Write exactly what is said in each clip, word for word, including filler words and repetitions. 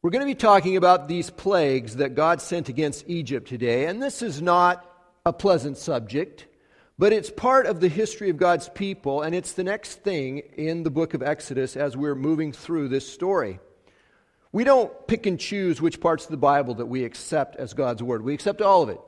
We're going to be talking about these plagues that God sent against Egypt today, and this is not a pleasant subject, but it's part of the history of God's people, and it's the next thing in the book of Exodus as we're moving through this story. We don't pick and choose which parts of the Bible that we accept as God's Word. We accept all of it.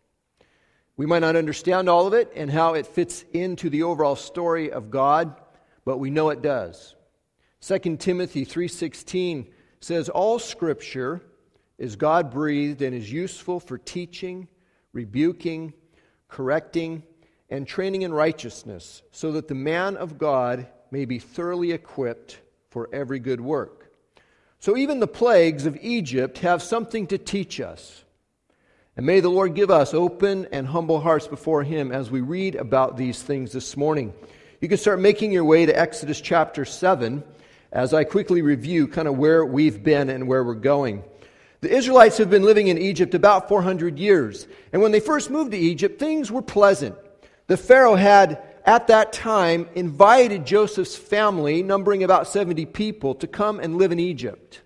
We might not understand all of it and how it fits into the overall story of God, but we know it does. Second Timothy three sixteen says, all Scripture is God-breathed and is useful for teaching, rebuking, correcting, and training in righteousness, so that the man of God may be thoroughly equipped for every good work. So even the plagues of Egypt have something to teach us. And may the Lord give us open and humble hearts before Him as we read about these things this morning. You can start making your way to Exodus chapter seven as I quickly review kind of where we've been and where we're going. The Israelites have been living in Egypt about four hundred years. And when they first moved to Egypt, things were pleasant. The Pharaoh had, at that time, invited Joseph's family, numbering about seventy people, to come and live in Egypt.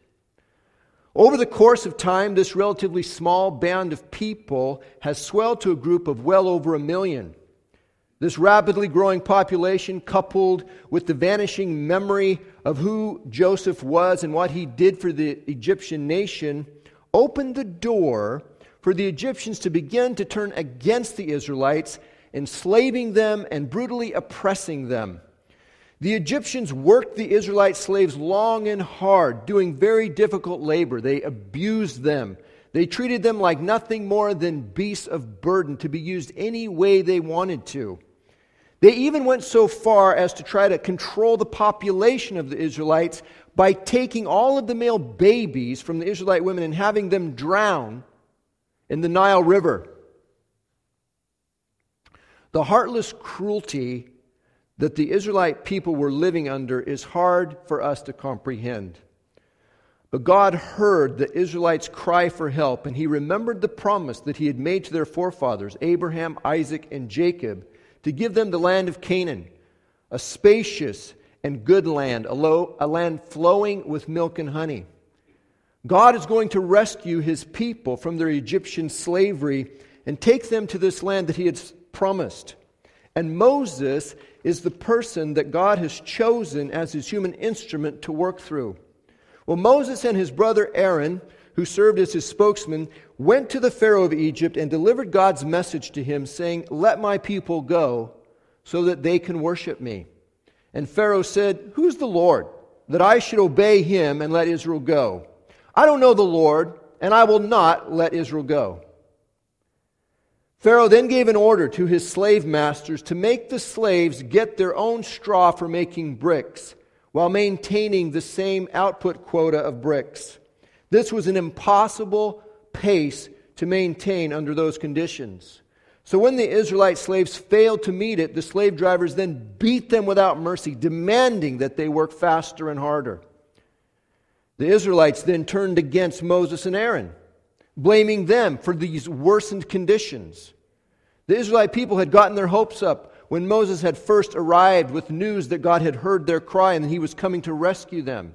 Over the course of time, this relatively small band of people has swelled to a group of well over a million. This rapidly growing population, coupled with the vanishing memory of who Joseph was and what he did for the Egyptian nation, opened the door for the Egyptians to begin to turn against the Israelites, enslaving them and brutally oppressing them. The Egyptians worked the Israelite slaves long and hard, doing very difficult labor. They abused them. They treated them like nothing more than beasts of burden to be used any way they wanted to. They even went so far as to try to control the population of the Israelites by taking all of the male babies from the Israelite women and having them drown in the Nile River. The heartless cruelty that the Israelite people were living under is hard for us to comprehend. But God heard the Israelites' cry for help, and He remembered the promise that He had made to their forefathers, Abraham, Isaac, and Jacob, to give them the land of Canaan, a spacious and good land, a, low, a land flowing with milk and honey. God is going to rescue His people from their Egyptian slavery and take them to this land that He had promised. And Moses is the person that God has chosen as His human instrument to work through. Well, Moses and his brother Aaron, who served as his spokesman, went to the Pharaoh of Egypt and delivered God's message to him, saying, "Let my people go so that they can worship me." And Pharaoh said, "Who's the Lord, that I should obey Him and let Israel go? I don't know the Lord, and I will not let Israel go." Pharaoh then gave an order to his slave masters to make the slaves get their own straw for making bricks, while maintaining the same output quota of bricks. This was an impossible pace to maintain under those conditions. So when the Israelite slaves failed to meet it, the slave drivers then beat them without mercy, demanding that they work faster and harder. The Israelites then turned against Moses and Aaron, blaming them for these worsened conditions. The Israelite people had gotten their hopes up when Moses had first arrived with news that God had heard their cry and that He was coming to rescue them.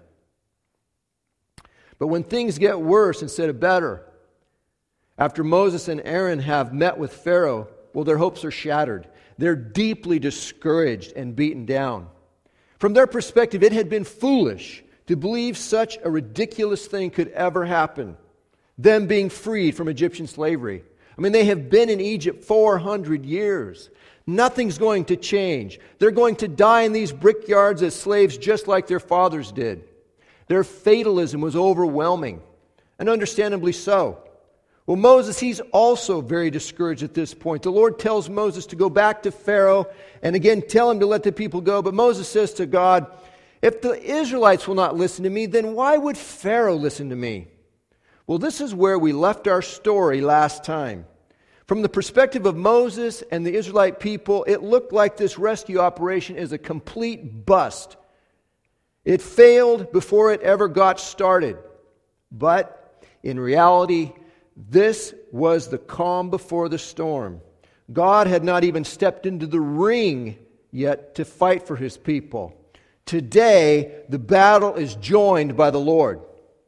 But when things get worse instead of better, after Moses and Aaron have met with Pharaoh, well, their hopes are shattered. They're deeply discouraged and beaten down. From their perspective, it had been foolish to believe such a ridiculous thing could ever happen, them being freed from Egyptian slavery. I mean, they have been in Egypt four hundred years. Nothing's going to change. They're going to die in these brickyards as slaves just like their fathers did. Their fatalism was overwhelming, and understandably so. Well, Moses, he's also very discouraged at this point. The Lord tells Moses to go back to Pharaoh and again tell him to let the people go. But Moses says to God, "If the Israelites will not listen to me, then why would Pharaoh listen to me?" Well, this is where we left our story last time. From the perspective of Moses and the Israelite people, it looked like this rescue operation is a complete bust. It failed before it ever got started. But in reality, this was the calm before the storm. God had not even stepped into the ring yet to fight for His people. Today, the battle is joined by the Lord.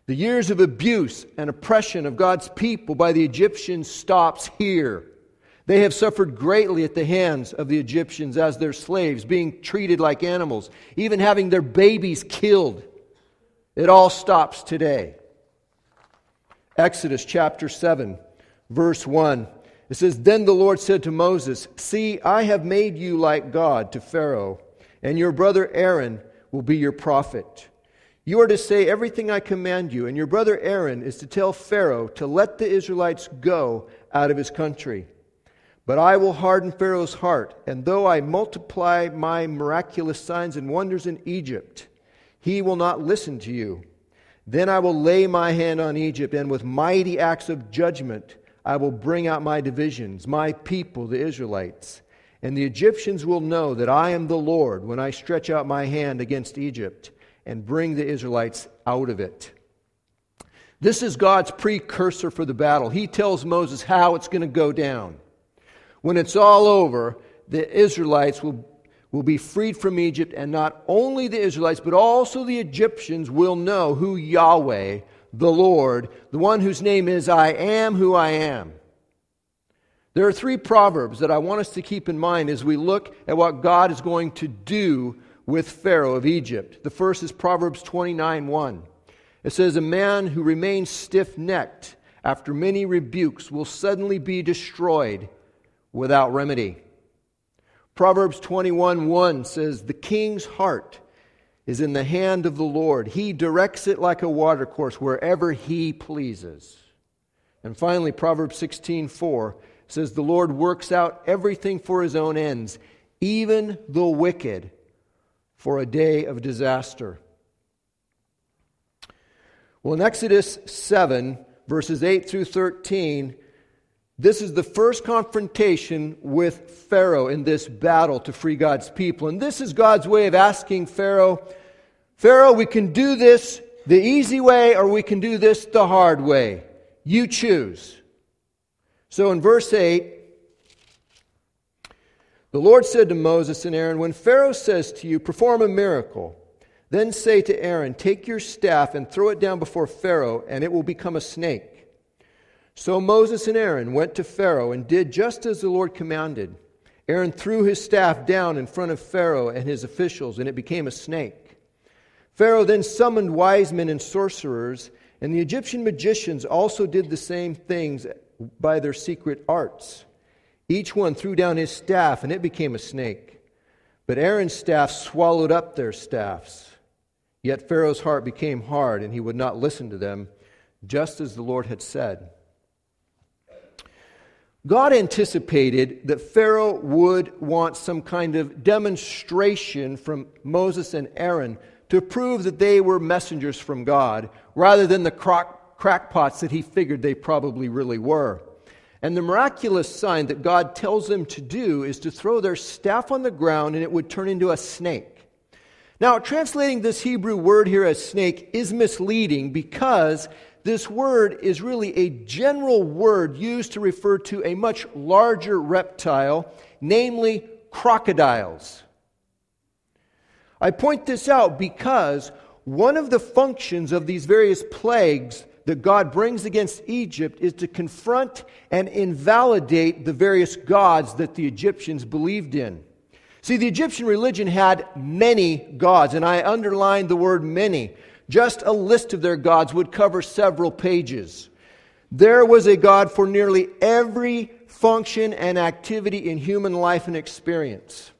The years of abuse and oppression of God's people by the Egyptians stops here. They have suffered greatly at the hands of the Egyptians as their slaves, being treated like animals, even having their babies killed. It all stops today. Exodus chapter seven, verse one. It says, "Then the Lord said to Moses, 'See, I have made you like God to Pharaoh, and your brother Aaron will be your prophet. You are to say everything I command you, and your brother Aaron is to tell Pharaoh to let the Israelites go out of his country. But I will harden Pharaoh's heart, and though I multiply my miraculous signs and wonders in Egypt, he will not listen to you. Then I will lay my hand on Egypt, and with mighty acts of judgment I will bring out my divisions, my people, the Israelites. And the Egyptians will know that I am the Lord when I stretch out my hand against Egypt and bring the Israelites out of it.'" This is God's precursor for the battle. He tells Moses how it's going to go down. When it's all over, the Israelites will, will be freed from Egypt, and not only the Israelites, but also the Egyptians will know who Yahweh, the Lord, the one whose name is I am who I am. There are three proverbs that I want us to keep in mind as we look at what God is going to do with Pharaoh of Egypt. The first is Proverbs twenty-nine one. It says, "A man who remains stiff-necked after many rebukes will suddenly be destroyed without remedy." Proverbs twenty-one one says, "The king's heart is in the hand of the Lord. He directs it like a watercourse wherever he pleases." And finally, Proverbs sixteen four says, "The Lord works out everything for his own ends, even the wicked for a day of disaster." Well, in Exodus seven, verses eight through thirteen, this is the first confrontation with Pharaoh in this battle to free God's people. And this is God's way of asking Pharaoh, "Pharaoh, we can do this the easy way, or we can do this the hard way. You choose." So in verse eight, the Lord said to Moses and Aaron, "When Pharaoh says to you, 'Perform a miracle,' then say to Aaron, 'Take your staff and throw it down before Pharaoh, and it will become a snake.'" So Moses and Aaron went to Pharaoh and did just as the Lord commanded. Aaron threw his staff down in front of Pharaoh and his officials, and it became a snake. Pharaoh then summoned wise men and sorcerers, and the Egyptian magicians also did the same things by their secret arts. Each one threw down his staff, and it became a snake. But Aaron's staff swallowed up their staffs. Yet Pharaoh's heart became hard, and he would not listen to them, just as the Lord had said. God anticipated that Pharaoh would want some kind of demonstration from Moses and Aaron to prove that they were messengers from God, rather than the crock, crackpots that he figured they probably really were. And the miraculous sign that God tells them to do is to throw their staff on the ground and it would turn into a snake. Now, translating this Hebrew word here as snake is misleading because this word is really a general word used to refer to a much larger reptile, namely crocodiles. I point this out because one of the functions of these various plagues that God brings against Egypt is to confront and invalidate the various gods that the Egyptians believed in. See, the Egyptian religion had many gods, and I underlined the word many. Just a list of their gods would cover several pages. There was a god for nearly every function and activity in human life and experience.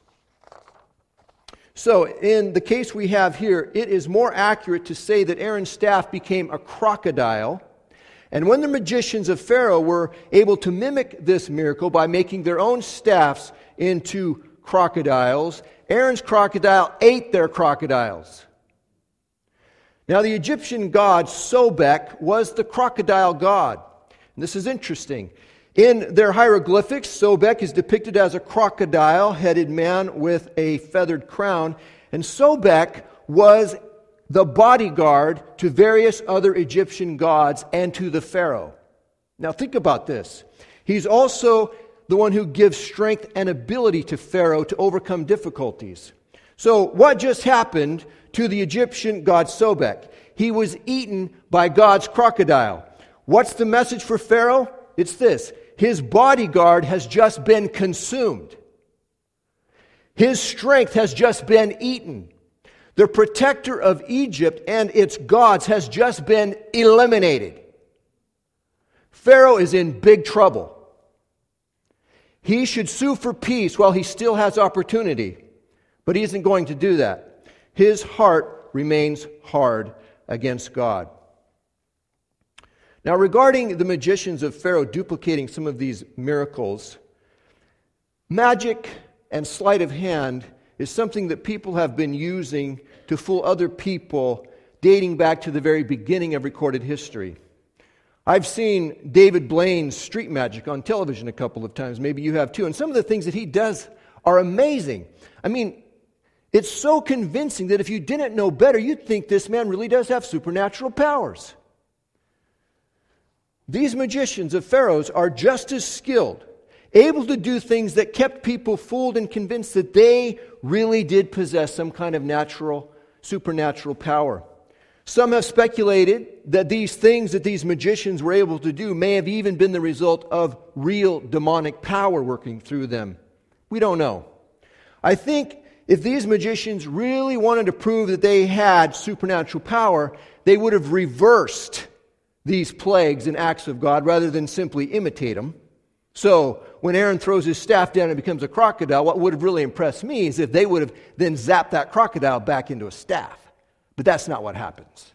So, in the case we have here, it is more accurate to say that Aaron's staff became a crocodile. And when the magicians of Pharaoh were able to mimic this miracle by making their own staffs into crocodiles, Aaron's crocodile ate their crocodiles. Now, the Egyptian god Sobek was the crocodile god. And this is interesting. In their hieroglyphics, Sobek is depicted as a crocodile-headed man with a feathered crown. And Sobek was the bodyguard to various other Egyptian gods and to the Pharaoh. Now, think about this. He's also the one who gives strength and ability to Pharaoh to overcome difficulties. So, what just happened to the Egyptian god Sobek? He was eaten by God's crocodile. What's the message for Pharaoh? It's this: his bodyguard has just been consumed. His strength has just been eaten. The protector of Egypt and its gods has just been eliminated. Pharaoh is in big trouble. He should sue for peace while he still has opportunity, but he isn't going to do that. His heart remains hard against God. Now, regarding the magicians of Pharaoh duplicating some of these miracles, magic and sleight of hand is something that people have been using to fool other people dating back to the very beginning of recorded history. I've seen David Blaine's street magic on television a couple of times. Maybe you have too. And some of the things that he does are amazing. I mean, it's so convincing that if you didn't know better, you'd think this man really does have supernatural powers. These magicians of Pharaoh's are just as skilled, able to do things that kept people fooled and convinced that they really did possess some kind of natural, supernatural power. Some have speculated that these things that these magicians were able to do may have even been the result of real demonic power working through them. We don't know. I think if these magicians really wanted to prove that they had supernatural power, they would have reversed these plagues and acts of God rather than simply imitate them. So when Aaron throws his staff down and becomes a crocodile, what would have really impressed me is if they would have then zapped that crocodile back into a staff. But that's not what happens.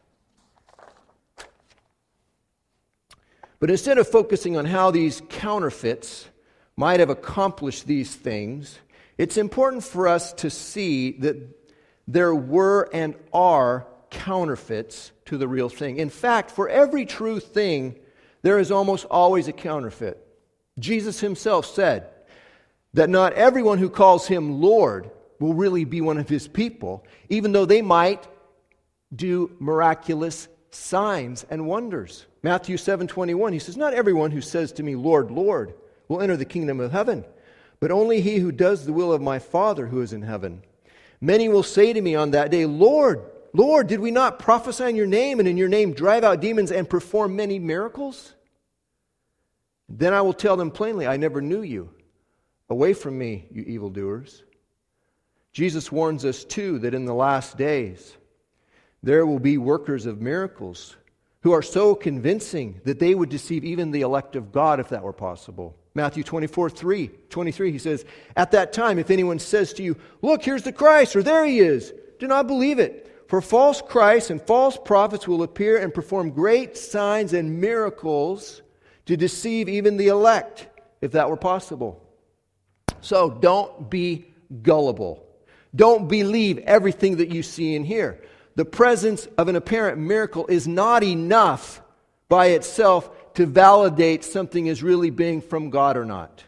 But instead of focusing on how these counterfeits might have accomplished these things, it's important for us to see that there were and are counterfeits to the real thing. In fact, for every true thing, there is almost always a counterfeit. Jesus himself said that not everyone who calls him Lord will really be one of his people, even though they might do miraculous signs and wonders. Matthew seven twenty-one, he says, "Not everyone who says to me, Lord, Lord, will enter the kingdom of heaven, but only he who does the will of my Father who is in heaven. Many will say to me on that day, Lord, Lord, did we not prophesy in your name, and in your name drive out demons and perform many miracles? Then I will tell them plainly, I never knew you. Away from me, you evildoers." Jesus warns us too that in the last days there will be workers of miracles who are so convincing that they would deceive even the elect of God if that were possible. Matthew twenty-four, three, twenty-three, he says, "At that time, if anyone says to you, look, here's the Christ, or there he is, do not believe it. For false Christs and false prophets will appear and perform great signs and miracles to deceive even the elect, if that were possible." So don't be gullible. Don't believe everything that you see and hear. The presence of an apparent miracle is not enough by itself to validate something is really being from God or not.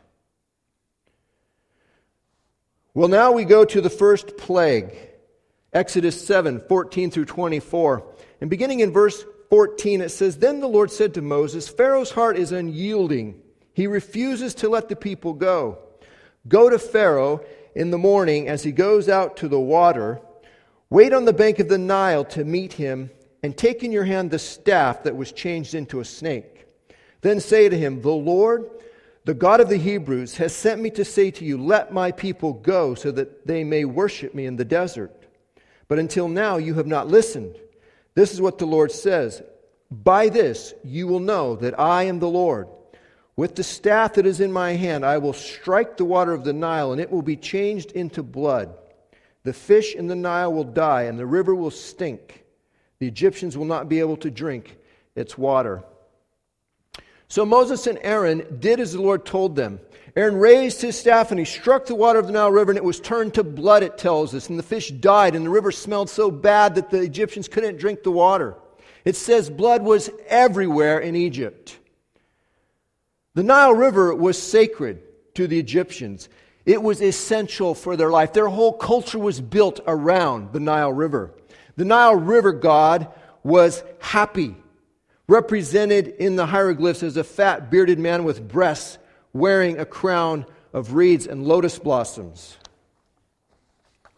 Well, now we go to the first plague, Exodus seven, fourteen through twenty-four. And beginning in verse fourteen, it says, "Then the Lord said to Moses, Pharaoh's heart is unyielding. He refuses to let the people go. Go to Pharaoh in the morning as he goes out to the water. Wait on the bank of the Nile to meet him, and take in your hand the staff that was changed into a snake. Then say to him, the Lord, the God of the Hebrews, has sent me to say to you, let my people go so that they may worship me in the desert. But until now you have not listened. This is what the Lord says. By this you will know that I am the Lord. With the staff that is in my hand, I will strike the water of the Nile, and it will be changed into blood. The fish in the Nile will die, and the river will stink. The Egyptians will not be able to drink its water." So Moses and Aaron did as the Lord told them. Aaron raised his staff, and he struck the water of the Nile River, and it was turned to blood, it tells us. And the fish died, and the river smelled so bad that the Egyptians couldn't drink the water. It says blood was everywhere in Egypt. The Nile River was sacred to the Egyptians. It was essential for their life. Their whole culture was built around the Nile River. The Nile River god was Hapi, represented in the hieroglyphs as a fat, bearded man with breasts wearing a crown of reeds and lotus blossoms.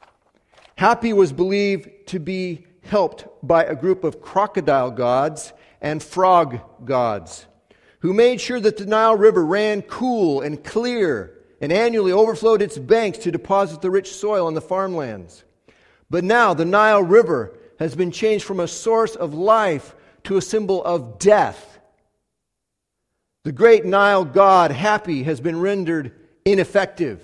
Hapi was believed to be helped by a group of crocodile gods and frog gods, who made sure that the Nile River ran cool and clear and annually overflowed its banks to deposit the rich soil on the farmlands. But now the Nile River has been changed from a source of life to a symbol of death. The great Nile god, Hapi, has been rendered ineffective.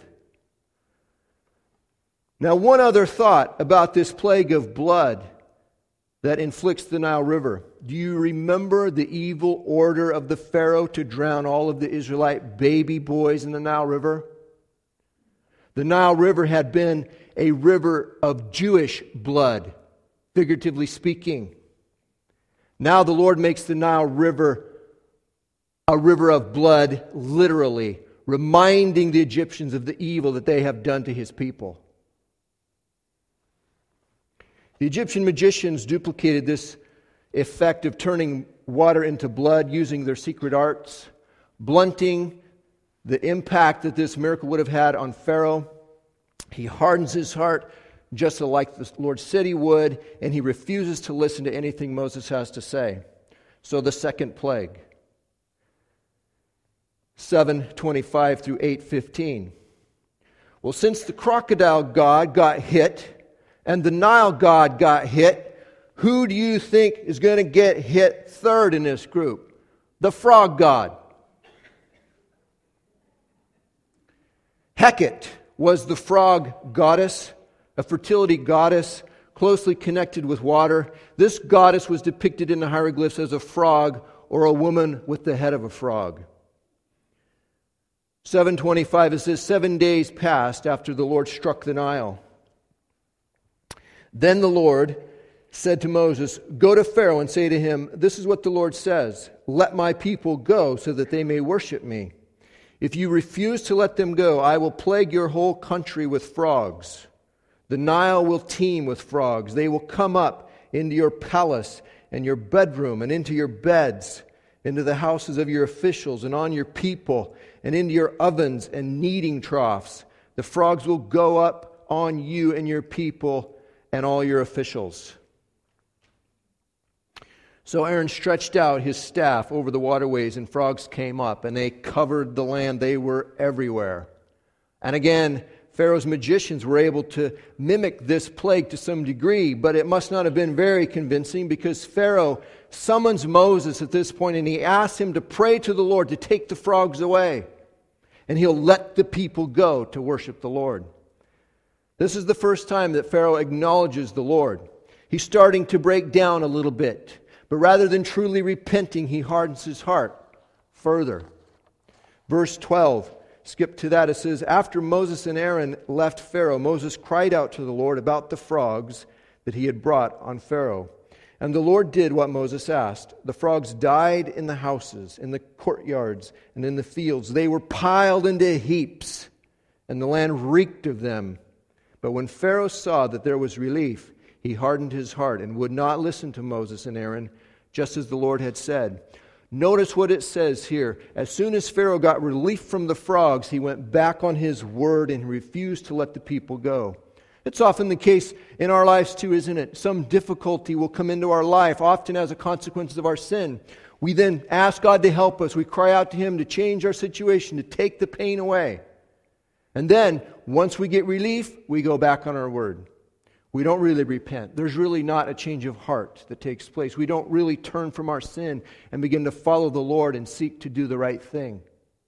Now, one other thought about this plague of blood that inflicts the Nile River. Do you remember the evil order of the Pharaoh to drown all of the Israelite baby boys in the Nile River? The Nile River had been a river of Jewish blood, figuratively speaking. Now the Lord makes the Nile River a river of blood, literally, reminding the Egyptians of the evil that they have done to His people. The Egyptian magicians duplicated this effect of turning water into blood using their secret arts, blunting the impact that this miracle would have had on Pharaoh. He hardens his heart just like the Lord said he would, and he refuses to listen to anything Moses has to say. So the second plague, seven twenty-five through eight fifteen. Well, since the crocodile god got hit and the Nile god got hit, who do you think is going to get hit third in this group? The frog god. Hecate was the frog goddess, a fertility goddess closely connected with water. This goddess was depicted in the hieroglyphs as a frog or a woman with the head of a frog. seven twenty-five, it says, seven days passed after the Lord struck the Nile. Then the Lord said to Moses, "Go to Pharaoh and say to him, 'This is what the Lord says, let my people go so that they may worship me. If you refuse to let them go, I will plague your whole country with frogs. The Nile will teem with frogs. They will come up into your palace and your bedroom and into your beds, into the houses of your officials and on your people, and into your ovens and kneading troughs. The frogs will go up on you and your people and all your officials.'" So Aaron stretched out his staff over the waterways, and frogs came up, and they covered the land. They were everywhere. And again, Pharaoh's magicians were able to mimic this plague to some degree, but it must not have been very convincing, because Pharaoh summons Moses at this point, and he asks him to pray to the Lord to take the frogs away, and he'll let the people go to worship the Lord. This is the first time that Pharaoh acknowledges the Lord. He's starting to break down a little bit. But rather than truly repenting, he hardens his heart further. Verse twelve, skip to that. It says, "After Moses and Aaron left Pharaoh, Moses cried out to the Lord about the frogs that he had brought on Pharaoh. And the Lord did what Moses asked. The frogs died in the houses, in the courtyards, and in the fields. They were piled into heaps, and the land reeked of them. But when Pharaoh saw that there was relief, he hardened his heart and would not listen to Moses and Aaron, just as the Lord had said." Notice what it says here. As soon as Pharaoh got relief from the frogs, he went back on his word and refused to let the people go. It's often the case in our lives too, isn't it? Some difficulty will come into our life, often as a consequence of our sin. We then ask God to help us. We cry out to Him to change our situation, to take the pain away. And then, once we get relief, we go back on our word. We don't really repent. There's really not a change of heart that takes place. We don't really turn from our sin and begin to follow the Lord and seek to do the right thing.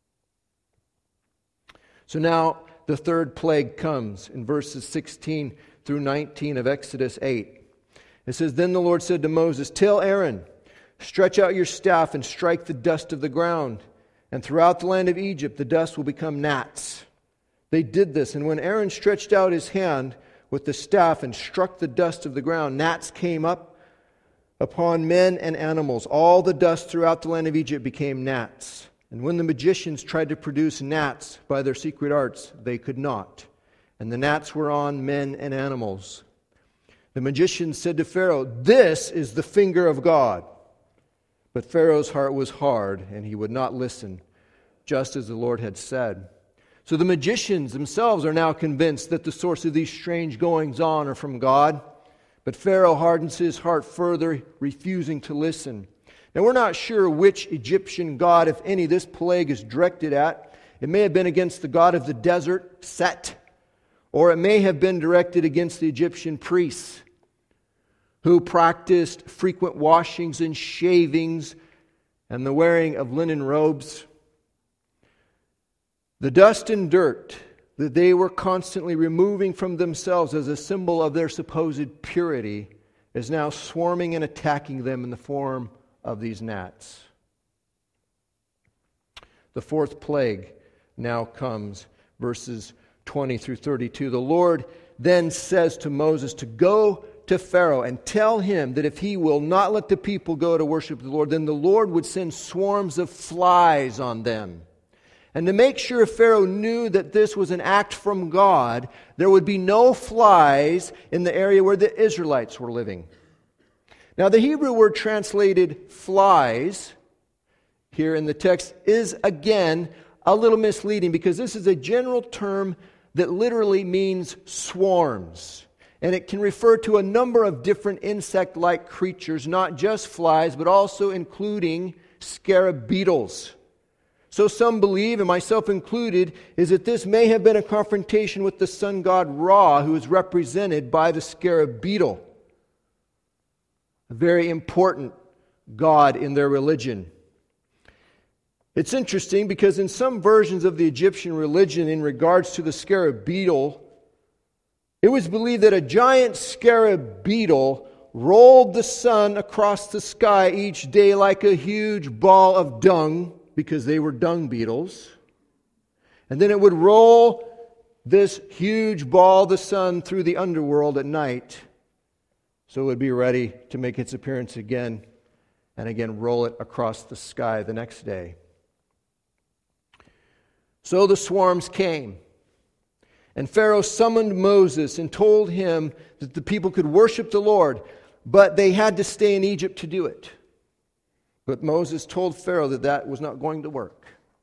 So now the third plague comes in verses sixteen through nineteen of Exodus eight. It says, "Then the Lord said to Moses, 'Tell Aaron, stretch out your staff and strike the dust of the ground, and throughout the land of Egypt the dust will become gnats.' They did this, and when Aaron stretched out his hand with the staff and struck the dust of the ground, gnats came up upon men and animals. All the dust throughout the land of Egypt became gnats. And when the magicians tried to produce gnats by their secret arts, they could not. And the gnats were on men and animals. The magicians said to Pharaoh, 'This is the finger of God.' But Pharaoh's heart was hard, and he would not listen, just as the Lord had said." So the magicians themselves are now convinced that the source of these strange goings-on are from God. But Pharaoh hardens his heart further, refusing to listen. Now, we're not sure which Egyptian god, if any, this plague is directed at. It may have been against the god of the desert, Set, or it may have been directed against the Egyptian priests who practiced frequent washings and shavings and the wearing of linen robes. The dust and dirt that they were constantly removing from themselves as a symbol of their supposed purity is now swarming and attacking them in the form of these gnats. The fourth plague now comes, verses twenty through thirty-two. The Lord then says to Moses to go to Pharaoh and tell him that if he will not let the people go to worship the Lord, then the Lord would send swarms of flies on them. And to make sure Pharaoh knew that this was an act from God, there would be no flies in the area where the Israelites were living. Now, the Hebrew word translated flies here in the text is again a little misleading, because this is a general term that literally means swarms. And it can refer to a number of different insect-like creatures, not just flies, but also including scarab beetles. So some believe, and myself included, is that this may have been a confrontation with the sun god Ra, who is represented by the scarab beetle. A very important god in their religion. It's interesting because in some versions of the Egyptian religion in regards to the scarab beetle, it was believed that a giant scarab beetle rolled the sun across the sky each day like a huge ball of dung, because they were dung beetles. And then it would roll this huge ball, the sun, through the underworld at night, so it would be ready to make its appearance again, and again roll it across the sky the next day. So the swarms came, and Pharaoh summoned Moses and told him that the people could worship the Lord, but they had to stay in Egypt to do it. But Moses told Pharaoh that that was not going to work,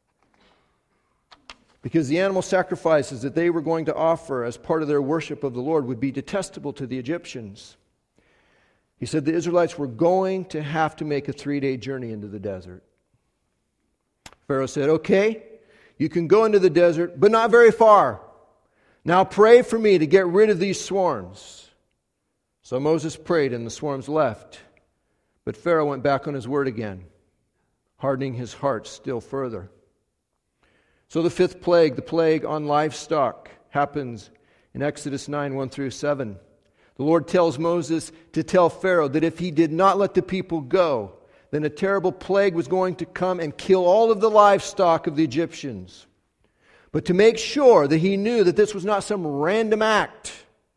because the animal sacrifices that they were going to offer as part of their worship of the Lord would be detestable to the Egyptians. He said the Israelites were going to have to make a three-day journey into the desert. Pharaoh said, okay, you can go into the desert, but not very far. Now pray for me to get rid of these swarms. So Moses prayed, and the swarms left. But Pharaoh went back on his word again, hardening his heart still further. So the fifth plague, the plague on livestock, happens in Exodus nine, one through seven. The Lord tells Moses to tell Pharaoh that if he did not let the people go, then a terrible plague was going to come and kill all of the livestock of the Egyptians. But to make sure that he knew that this was not some random act,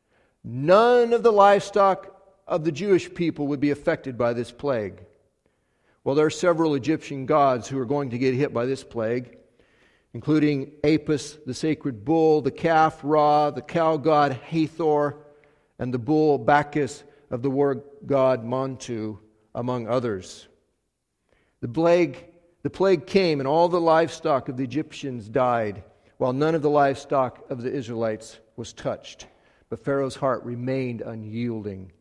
none of the livestock of the Jewish people would be affected by this plague. Well, there are several Egyptian gods who are going to get hit by this plague, including Apis, the sacred bull, the calf Ra, the cow god Hathor, and the bull Bacchus of the war god Montu, among others. The plague, the plague came, and all the livestock of the Egyptians died, while none of the livestock of the Israelites was touched. But Pharaoh's heart remained unyielding.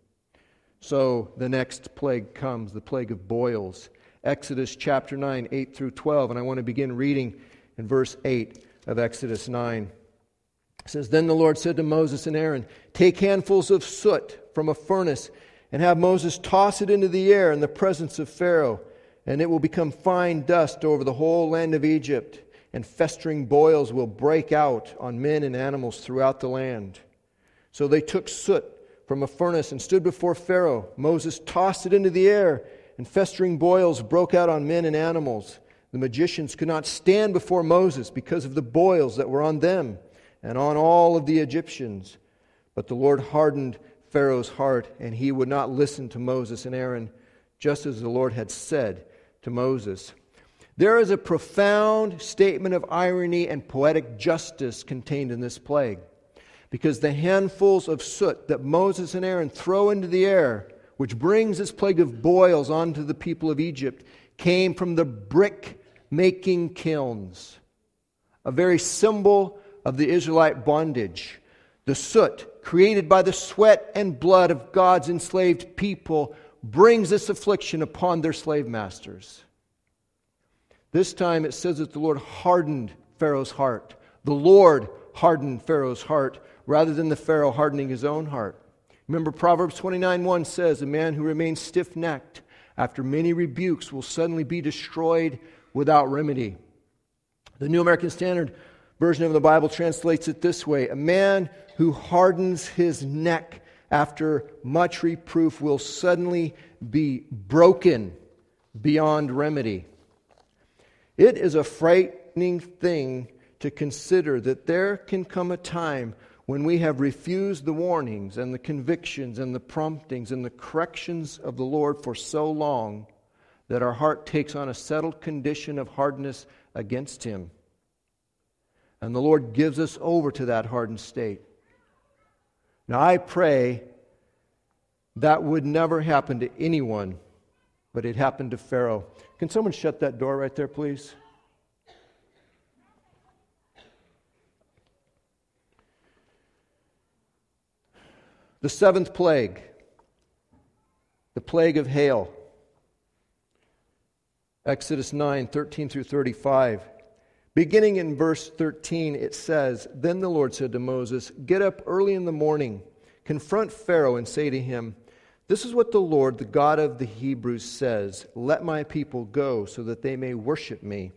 So the next plague comes, the plague of boils. Exodus chapter nine, eight through twelve. And I want to begin reading in verse eight of Exodus nine. It says, Then the Lord said to Moses and Aaron, Take handfuls of soot from a furnace, and have Moses toss it into the air in the presence of Pharaoh, and it will become fine dust over the whole land of Egypt, and festering boils will break out on men and animals throughout the land. So they took soot from a furnace and stood before Pharaoh. Moses tossed it into the air, and festering boils broke out on men and animals. The magicians could not stand before Moses because of the boils that were on them and on all of the Egyptians. But the Lord hardened Pharaoh's heart, and he would not listen to Moses and Aaron, just as the Lord had said to Moses. There is a profound statement of irony and poetic justice contained in this plague. Because the handfuls of soot that Moses and Aaron throw into the air, which brings this plague of boils onto the people of Egypt, came from the brick-making kilns, a very symbol of the Israelite bondage. The soot, created by the sweat and blood of God's enslaved people, brings this affliction upon their slave masters. This time it says that the Lord hardened Pharaoh's heart. The Lord hardened Pharaoh's heart rather than the Pharaoh hardening his own heart. Remember, Proverbs twenty-nine one says, a man who remains stiff-necked after many rebukes will suddenly be destroyed without remedy. The New American Standard Version of the Bible translates it this way: a man who hardens his neck after much reproof will suddenly be broken beyond remedy. It is a frightening thing to consider that there can come a time when we have refused the warnings and the convictions and the promptings and the corrections of the Lord for so long that our heart takes on a settled condition of hardness against Him. And the Lord gives us over to that hardened state. Now I pray that would never happen to anyone, but it happened to Pharaoh. Can someone shut that door right there, please? The seventh plague, the plague of hail. Exodus nine, thirteen through thirty-five. Beginning in verse thirteen, it says, "Then the Lord said to Moses, 'Get up early in the morning, confront Pharaoh and say to him, This is what the Lord, the God of the Hebrews, says, Let my people go so that they may worship me.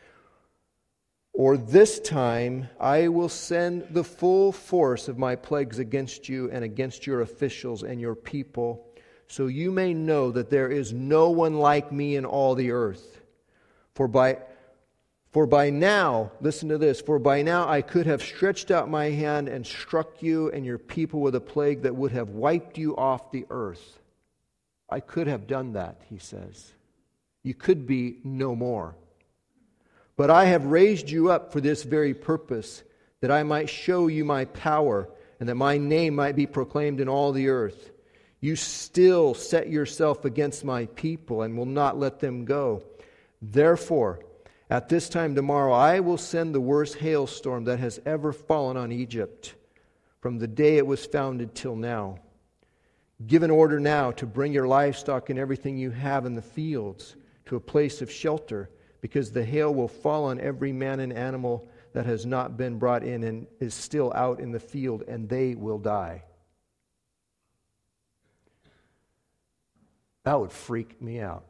Or this time I will send the full force of my plagues against you and against your officials and your people, so you may know that there is no one like me in all the earth. For by For by now, listen to this, for by now I could have stretched out my hand and struck you and your people with a plague that would have wiped you off the earth. I could have done that,' he says. You could be no more. But I have raised you up for this very purpose, that I might show you my power and that my name might be proclaimed in all the earth. You still set yourself against my people and will not let them go. Therefore, at this time tomorrow, I will send the worst hailstorm that has ever fallen on Egypt, from the day it was founded till now. Give an order now to bring your livestock and everything you have in the fields to a place of shelter, because the hail will fall on every man and animal that has not been brought in and is still out in the field, and they will die.'" That would freak me out.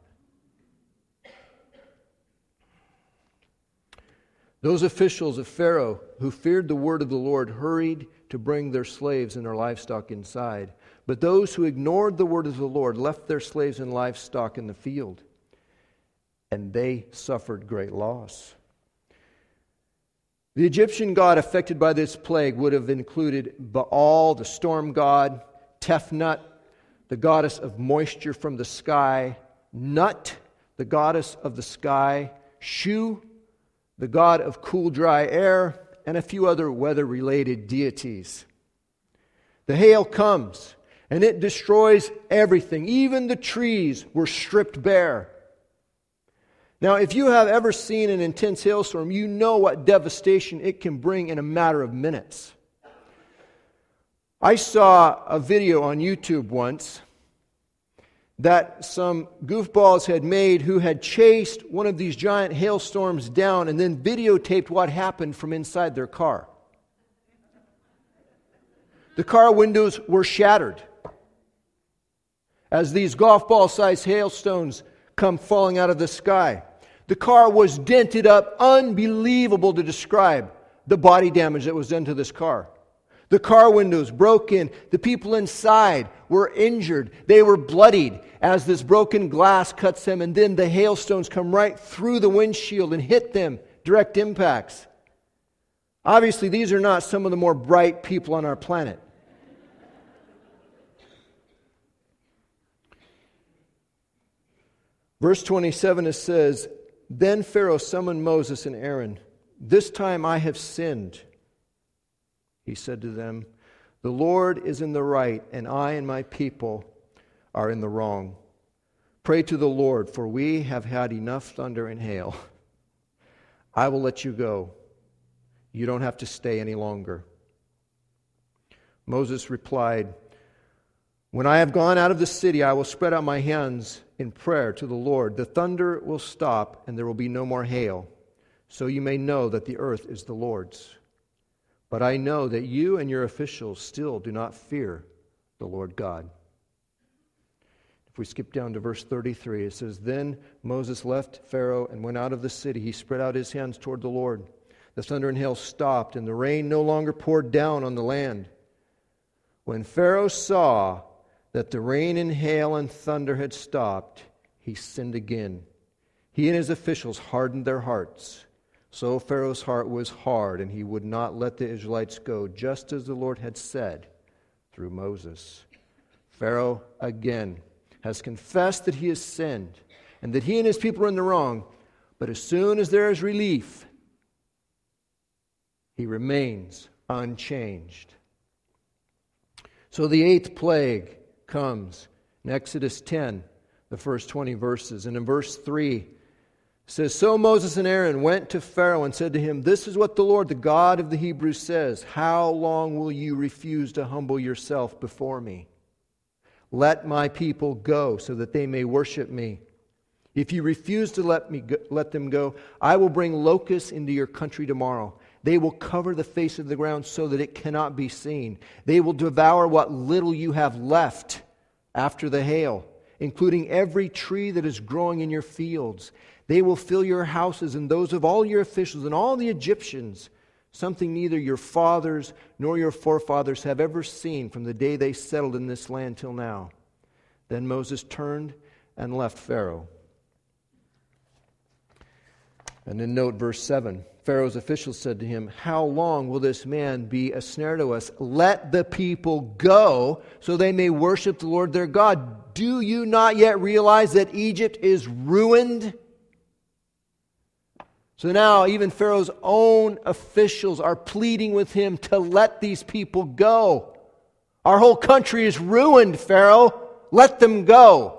Those officials of Pharaoh who feared the word of the Lord hurried to bring their slaves and their livestock inside. But those who ignored the word of the Lord left their slaves and livestock in the field, and they suffered great loss. The Egyptian god affected by this plague would have included Baal, the storm god, Tefnut, the goddess of moisture from the sky, Nut, the goddess of the sky, Shu, the god of cool, dry air, and a few other weather-related deities. The hail comes, and it destroys everything. Even the trees were stripped bare. Now, if you have ever seen an intense hailstorm, you know what devastation it can bring in a matter of minutes. I saw a video on YouTube once that some goofballs had made who had chased one of these giant hailstorms down and then videotaped what happened from inside their car. The car windows were shattered as these golf ball-sized hailstones come falling out of the sky. The car was dented up, unbelievable to describe the body damage that was done to this car. The car windows broke in. The people inside were injured. They were bloodied as this broken glass cuts them, and then the hailstones come right through the windshield and hit them, direct impacts. Obviously, these are not some of the more bright people on our planet. Verse twenty-seven, it says, "Then Pharaoh summoned Moses and Aaron. 'This time I have sinned,' he said to them. 'The Lord is in the right, and I and my people are in the wrong. Pray to the Lord, for we have had enough thunder and hail. I will let you go. You don't have to stay any longer.' Moses replied, When I have gone out of the city, I will spread out my hands in prayer to the Lord. The thunder will stop, and there will be no more hail. So you may know that the earth is the Lord's. But I know that you and your officials still do not fear the Lord God. If we skip down to verse thirty-three, it says, Then Moses left Pharaoh and went out of the city. He spread out his hands toward the Lord. The thunder and hail stopped, and the rain no longer poured down on the land. When Pharaoh saw that the rain and hail and thunder had stopped, he sinned again. He and his officials hardened their hearts. So Pharaoh's heart was hard, and he would not let the Israelites go, just as the Lord had said through Moses. Pharaoh again has confessed that he has sinned, and that he and his people are in the wrong. But as soon as there is relief, he remains unchanged. So the eighth plague comes in Exodus ten, the first twenty verses. And in verse three, it says, So Moses and Aaron went to Pharaoh and said to him, This is what the Lord, the God of the Hebrews, says. How long will you refuse to humble yourself before me? Let my people go so that they may worship me. If you refuse to let me go, let them go, I will bring locusts into your country tomorrow. They will cover the face of the ground so that it cannot be seen. They will devour what little you have left after the hail, including every tree that is growing in your fields. They will fill your houses and those of all your officials and all the Egyptians, something neither your fathers nor your forefathers have ever seen from the day they settled in this land till now. Then Moses turned and left Pharaoh. And then note verse seven. Pharaoh's officials said to him, How long will this man be a snare to us? Let the people go so they may worship the Lord their God. Do you not yet realize that Egypt is ruined? So now even Pharaoh's own officials are pleading with him to let these people go. Our whole country is ruined, Pharaoh. Let them go.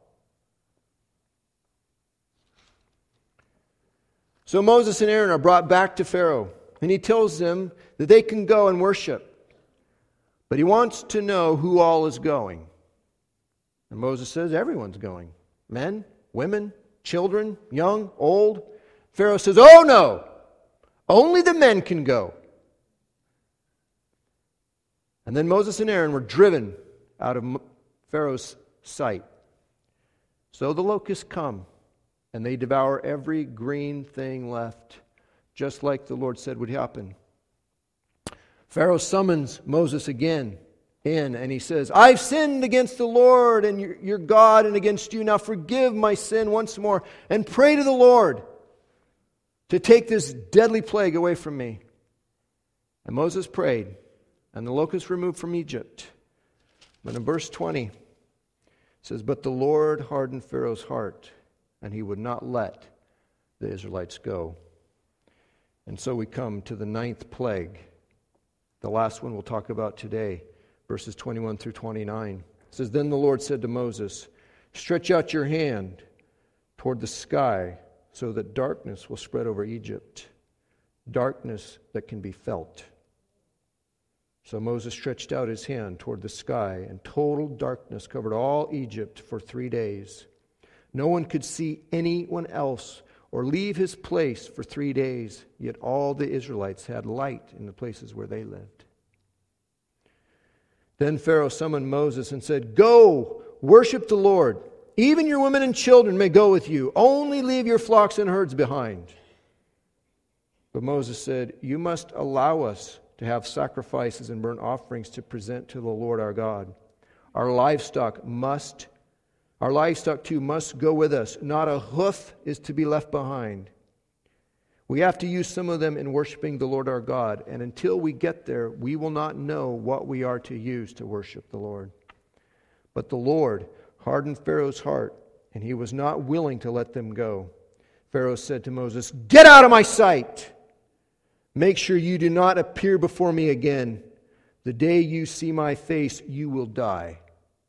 So Moses and Aaron are brought back to Pharaoh, and he tells them that they can go and worship. But he wants to know who all is going. And Moses says everyone's going. Men, women, children, young, old. Pharaoh says, Oh no, only the men can go. And then Moses and Aaron were driven out of Pharaoh's sight. So the locusts come, and they devour every green thing left, just like the Lord said would happen. Pharaoh summons Moses again in, and he says, I've sinned against the Lord and your, your God and against you. Now forgive my sin once more, and pray to the Lord to take this deadly plague away from me. And Moses prayed, and the locusts removed from Egypt. But in verse twenty, it says, But the Lord hardened Pharaoh's heart, and he would not let the Israelites go. And so we come to the ninth plague, the last one we'll talk about today, verses twenty-one through twenty-nine. It says, Then the Lord said to Moses, Stretch out your hand toward the sky, so that darkness will spread over Egypt, darkness that can be felt. So Moses stretched out his hand toward the sky, and total darkness covered all Egypt for three days. No one could see anyone else or leave his place for three days, yet all the Israelites had light in the places where they lived. Then Pharaoh summoned Moses and said, Go, worship the Lord. Even your women and children may go with you. Only leave your flocks and herds behind. But Moses said, You must allow us to have sacrifices and burnt offerings to present to the Lord our God. Our livestock must, our livestock too must go with us. Not a hoof is to be left behind. We have to use some of them in worshiping the Lord our God. And until we get there, we will not know what we are to use to worship the Lord. But the Lord hardened Pharaoh's heart, and he was not willing to let them go. Pharaoh said to Moses, Get out of my sight! Make sure you do not appear before me again. The day you see my face, you will die.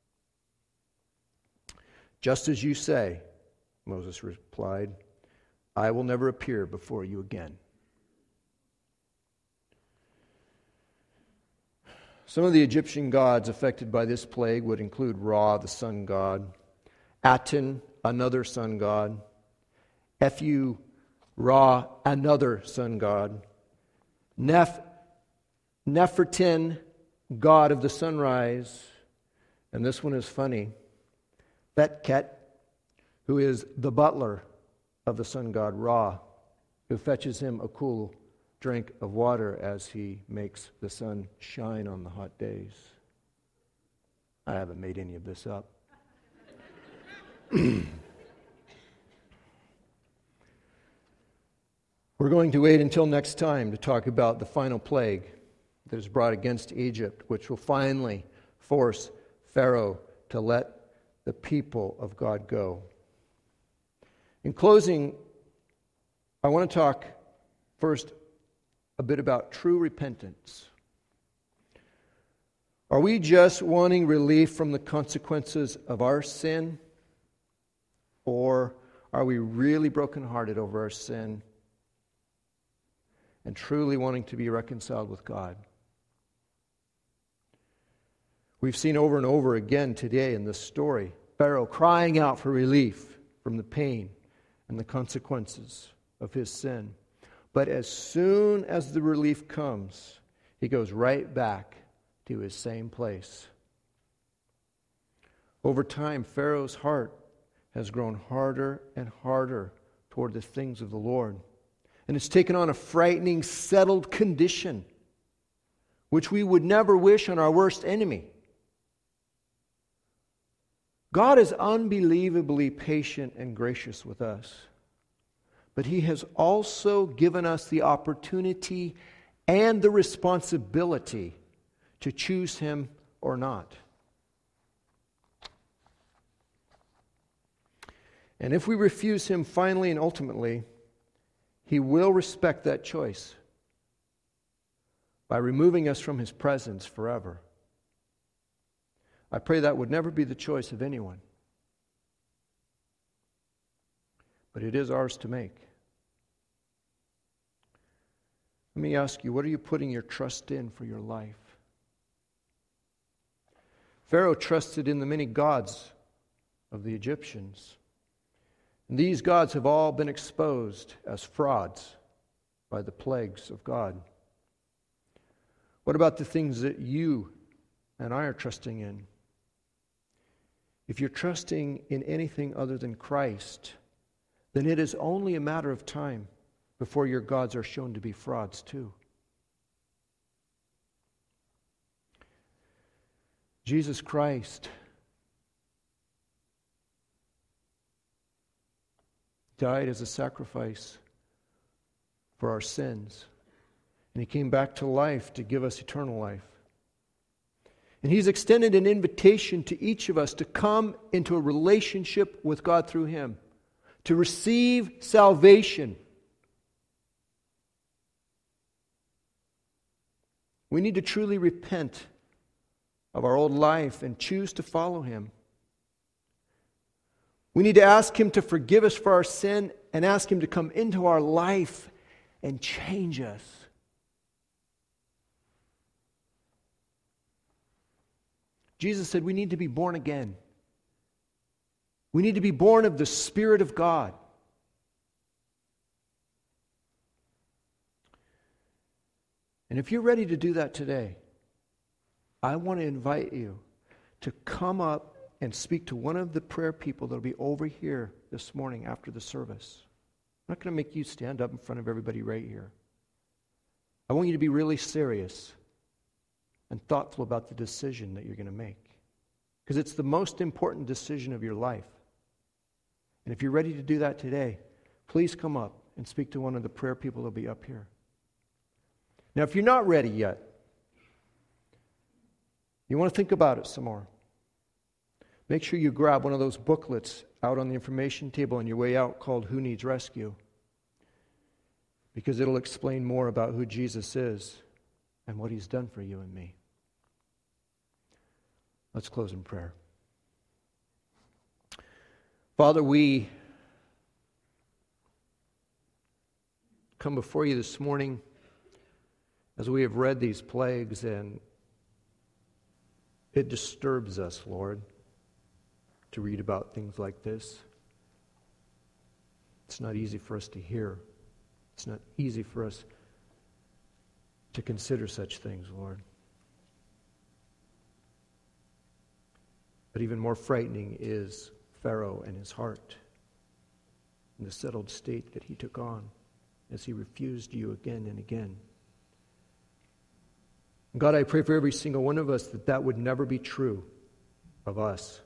Just as you say, Moses replied, I will never appear before you again. Some of the Egyptian gods affected by this plague would include Ra, the sun god, Aten, another sun god, Ephu, Ra, another sun god, Neph, Nefertin, god of the sunrise, and this one is funny, Betket, who is the butler of the sun god Ra, who fetches him a cool drink of water as he makes the sun shine on the hot days. I haven't made any of this up. We're going to wait until next time to talk about the final plague that is brought against Egypt, which will finally force Pharaoh to let the people of God go. In closing, I want to talk first a bit about true repentance. Are we just wanting relief from the consequences of our sin? Or are we really brokenhearted over our sin and truly wanting to be reconciled with God? We've seen over and over again today in this story, Pharaoh crying out for relief from the pain and the consequences of his sin. But as soon as the relief comes, he goes right back to his same place. Over time, Pharaoh's heart has grown harder and harder toward the things of the Lord. And it's taken on a frightening, settled condition, which we would never wish on our worst enemy. God is unbelievably patient and gracious with us. But He has also given us the opportunity and the responsibility to choose Him or not. And if we refuse Him finally and ultimately, He will respect that choice by removing us from His presence forever. I pray that would never be the choice of anyone. But it is ours to make. Let me ask you, what are you putting your trust in for your life? Pharaoh trusted in the many gods of the Egyptians. And these gods have all been exposed as frauds by the plagues of God. What about the things that you and I are trusting in? If you're trusting in anything other than Christ, then it is only a matter of time before your gods are shown to be frauds too. Jesus Christ died as a sacrifice for our sins. And He came back to life to give us eternal life. And He's extended an invitation to each of us to come into a relationship with God through Him, to receive salvation. We need to truly repent of our old life and choose to follow Him. We need to ask Him to forgive us for our sin and ask Him to come into our life and change us. Jesus said we need to be born again. We need to be born of the Spirit of God. And if you're ready to do that today, I want to invite you to come up and speak to one of the prayer people that will be over here this morning after the service. I'm not going to make you stand up in front of everybody right here. I want you to be really serious and thoughtful about the decision that you're going to make. Because it's the most important decision of your life. And if you're ready to do that today, please come up and speak to one of the prayer people that will be up here. Now, if you're not ready yet, you want to think about it some more, make sure you grab one of those booklets out on the information table on your way out called Who Needs Rescue? Because it'll explain more about who Jesus is and what He's done for you and me. Let's close in prayer. Father, we come before you this morning as we have read these plagues, and It disturbs us, Lord, to read about things like this. It's not easy for us to hear. It's not easy for us to consider such things, Lord. But even more frightening is Pharaoh and his heart and the settled state that he took on as he refused you again and again. God, I pray for every single one of us that that would never be true of us.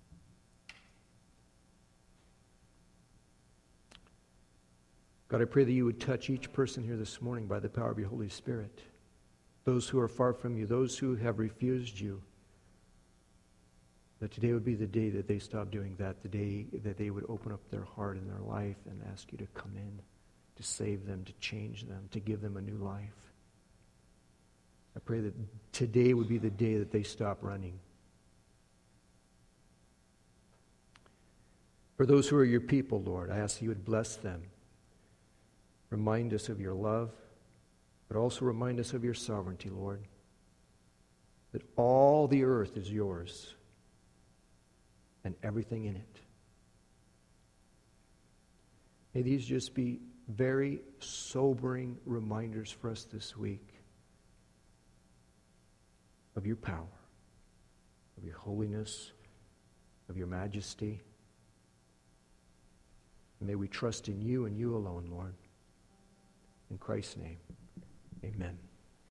God, I pray that you would touch each person here this morning by the power of your Holy Spirit. Those who are far from you, those who have refused you, that today would be the day that they stop doing that, the day that they would open up their heart and their life and ask you to come in, to save them, to change them, to give them a new life. I pray that today would be the day that they stop running. For those who are your people, Lord, I ask that you would bless them. Remind us of your love, but also remind us of your sovereignty, Lord. That all the earth is yours and everything in it. May these just be very sobering reminders for us this week of your power, of your holiness, of your majesty. And may we trust in you and you alone, Lord. In Christ's name, amen.